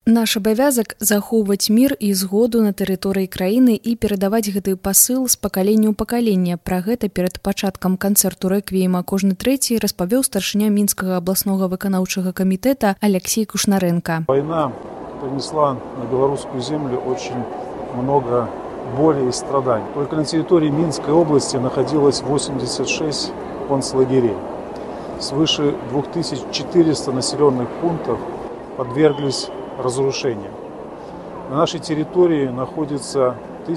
Наш абавязак захоўваць мір і згоду на тэрыторыі краіны і перадаваць гэты пасыл з пакалення ў пакаленне. Пра гэта перад пачаткам канцэрту рэквіема «Кожны трэці» распавёў старшыня Мінскага абласнога выканаўчага камітэта Алексей Кушнаренко. Война принесла на белорусскую землю очень много боли и страданий. Только на территории Минской области находилось 86 концлагерей. Свыше 2400 населенных пунктов подверглись разрушениям. На нашей территории находится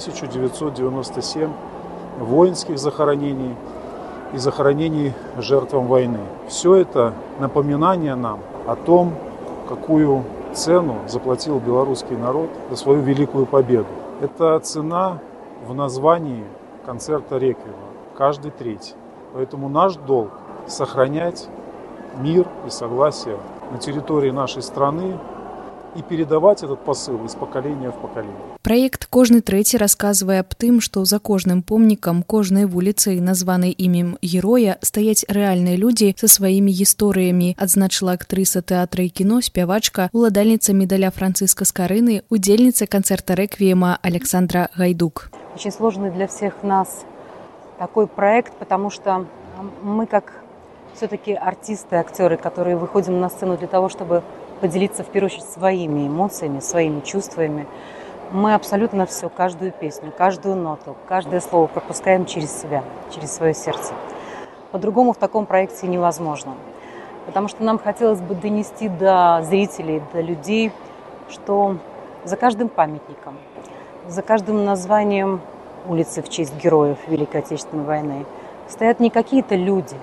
1997 воинских захоронений и захоронений жертвам войны. Все это напоминание нам о том, какую цену заплатил белорусский народ за свою великую победу. Это цена в названии концерта «Реквиема» «Каждый третий». Поэтому наш долг – сохранять мир и согласие на территории нашей страны и передавать этот посыл из поколения в поколение. Праект «Кожны трэці» расказвае аб тым, што за кожным помнікам, кожнай вуліцай, названай імем героя, стаяць рэальныя людзі са сваімі гісторыямі, адзначыла актрыса тэатра і кіно, спявачка, уладальніца медаля Франциска Скорыны, удзельніца канцэрта «Реквиема» Александра Гайдук. Очень сложный для всех нас такой проект, потому что мы как все-таки артисты, актеры, которые выходим на сцену для того, чтобы поделиться в первую очередь своими эмоциями, своими чувствами. Мы абсолютно все, каждую песню, каждую ноту, каждое слово пропускаем через себя, через свое сердце. По-другому в таком проекте невозможно. Потому что нам хотелось бы донести до зрителей, до людей, что за каждым памятником, за каждым названием улицы в честь героев Великой Отечественной войны стоят не какие-то люди,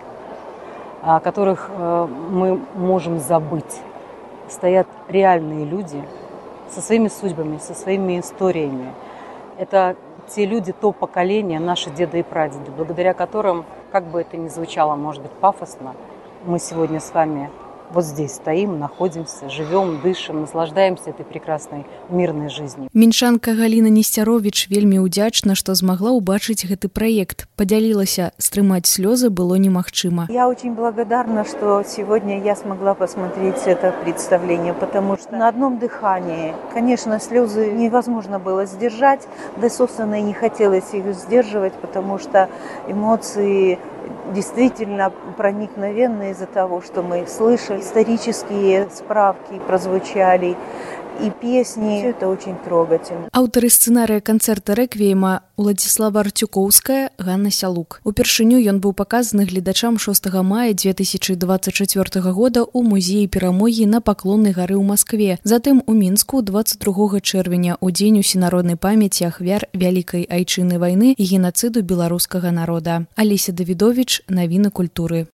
о которых мы можем забыть. Стоят реальные люди со своими судьбами, со своими историями. Это те люди, то поколение, наши деды и прадеды, благодаря которым, как бы это ни звучало, может быть, пафосно, мы сегодня с вами вот здесь стоим, находимся, живем, дышим, наслаждаемся этой прекрасной мирной жизнью. Мінчанка Галина Несцяровіч вельмі ўдзячна, што змагла ўбачыць гэты праект. Падзялілася, стрымаць слёзы было немагчыма. Я очень благодарна, что сегодня я смогла посмотреть это представление, потому что на одном дыхании, конечно, слезы невозможно было сдержать, да, собственно, и не хотелось их сдерживать, потому что эмоции действительно проникновенные из-за того, что мы слышали. Исторические справки прозвучали, и песни. Все это очень трогательно. Аўтары сцэнарыя канцэрта «Рэквіема» Уладзіслава Артюкоўская, Ганна Сялук. Упершыню ён быў паказаны гледачам 6 мая 2024 года ў музеі Перамогі на Паклоннай гары ў Маскве. Затым у Мінску 22 чэрвеня у дзень усенароднай памяці ахвяр Вялікай айчыннай вайны і генацыду беларускага народа. Алеся Давідовіч, навіны культуры.